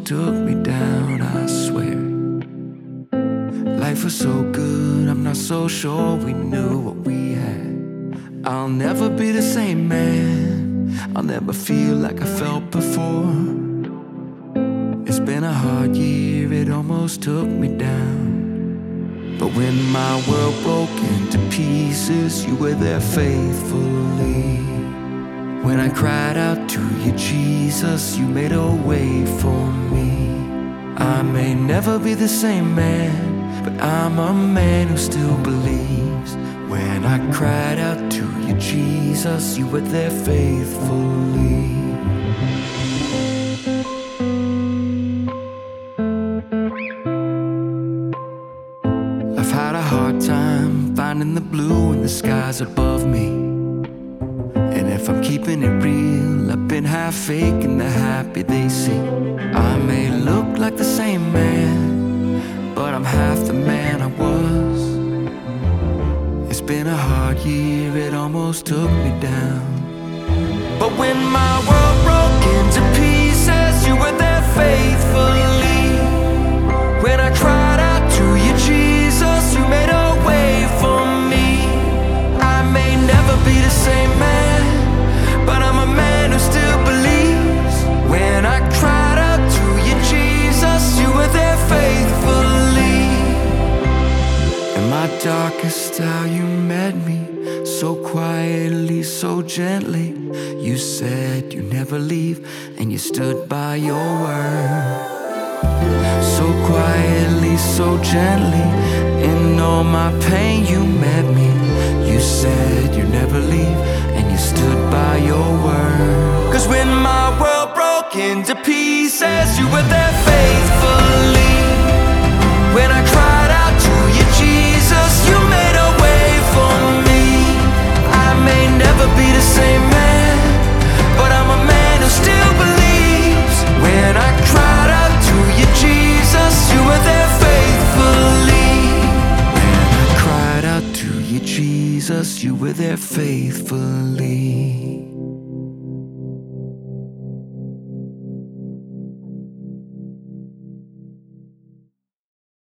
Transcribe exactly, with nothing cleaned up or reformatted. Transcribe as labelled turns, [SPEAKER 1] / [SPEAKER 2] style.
[SPEAKER 1] almost took me down, I swear. Life was so good, I'm not so sure we knew what we had. I'll never be the same man, I'll never feel like I felt before. It's been a hard year, it almost took me down. But when my world broke into pieces, you were there faithfully. When I cried out to you, Jesus, you made a way for me. I may never be the same man, but I'm a man who still believes. When I cried out to you, Jesus, you were there faithfully. I've had a hard time finding the blue in the skies above me. And if I'm keeping it real, I've been half faking the happy they see. I may look like the same man, but I'm half the man I was. It's been a hard year, it almost took me down. But when my world broke into pieces, you were there faithfully. When I cried out to you, Jesus, you made a way for me. I may never be the same man, but I'm a man who still believes. When I cried out to you, Jesus, you were there faithfully. In my darkest hour you met me, so quietly, so gently. You said you'd never leave, and you stood by your word. So quietly, so gently, in all my pain you met me. You said you'd never leave, and you stood by your word. Cause when my world broke into pieces, you were there faithfully. When I cried out to you, Jesus, you made a way for me. I may never be the same man, but I'm a man who still believes. When I cried out to you, Jesus, you were there faithfully. When I cried out to you, Jesus, you were there faithfully.